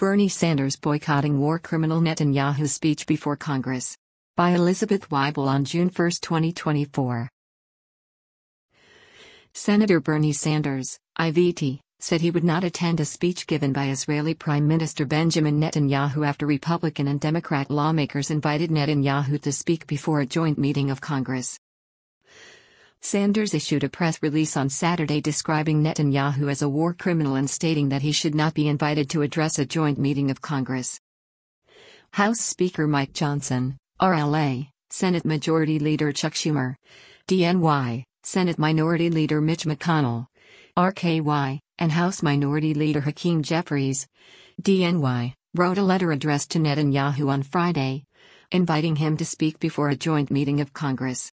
Bernie Sanders boycotting war criminal Netanyahu's speech before Congress. By Elizabeth Weibel on June 1, 2024. Senator Bernie Sanders, IVT, said he would not attend a speech given by Israeli Prime Minister Benjamin Netanyahu after Republican and Democrat lawmakers invited Netanyahu to speak before a joint meeting of Congress. Sanders issued a press release on Saturday describing Netanyahu as a war criminal and stating that he should not be invited to address a joint meeting of Congress. House Speaker Mike Johnson, RLA, Senate Majority Leader Chuck Schumer, DNY, Senate Minority Leader Mitch McConnell, RKY, and House Minority Leader Hakeem Jeffries, DNY, wrote a letter addressed to Netanyahu on Friday, inviting him to speak before a joint meeting of Congress.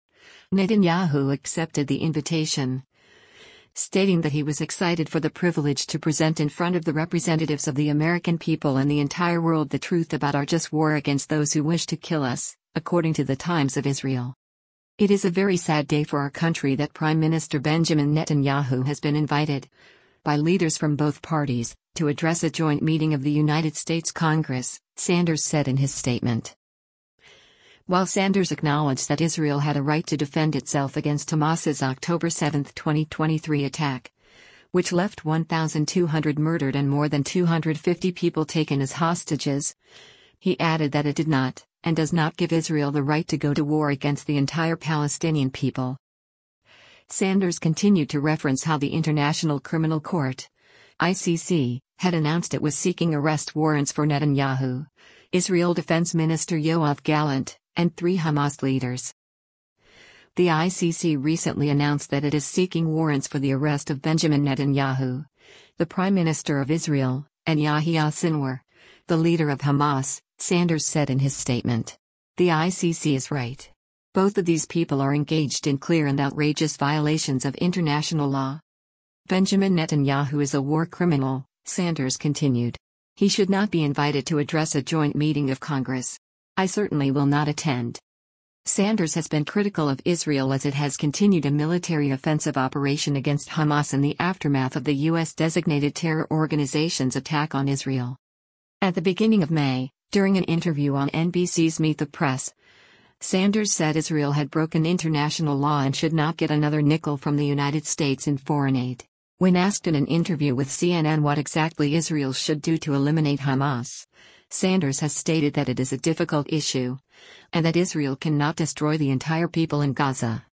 Netanyahu accepted the invitation, stating that he was excited for the privilege to present in front of the representatives of the American people and the entire world the truth about our just war against those who wish to kill us, according to the Times of Israel. It is a very sad day for our country that Prime Minister Benjamin Netanyahu has been invited, by leaders from both parties, to address a joint meeting of the United States Congress, Sanders said in his statement. While Sanders acknowledged that Israel had a right to defend itself against Hamas's October 7, 2023 attack, which left 1,200 murdered and more than 250 people taken as hostages, he added that it did not, and does not give Israel the right to go to war against the entire Palestinian people. Sanders continued to reference how the International Criminal Court, ICC, had announced it was seeking arrest warrants for Netanyahu, Israel Defense Minister Yoav Gallant, and 3 Hamas leaders. The ICC recently announced that it is seeking warrants for the arrest of Benjamin Netanyahu, the Prime Minister of Israel, and Yahya Sinwar, the leader of Hamas, Sanders said in his statement. The ICC is right. Both of these people are engaged in clear and outrageous violations of international law. Benjamin Netanyahu is a war criminal, Sanders continued. He should not be invited to address a joint meeting of Congress. I certainly will not attend. Sanders has been critical of Israel as it has continued a military offensive operation against Hamas in the aftermath of the U.S.-designated terror organization's attack on Israel. At the beginning of May, during an interview on NBC's Meet the Press, Sanders said Israel had broken international law and should not get another nickel from the United States in foreign aid. When asked in an interview with CNN what exactly Israel should do to eliminate Hamas, Sanders has stated that it is a difficult issue, and that Israel cannot destroy the entire people in Gaza.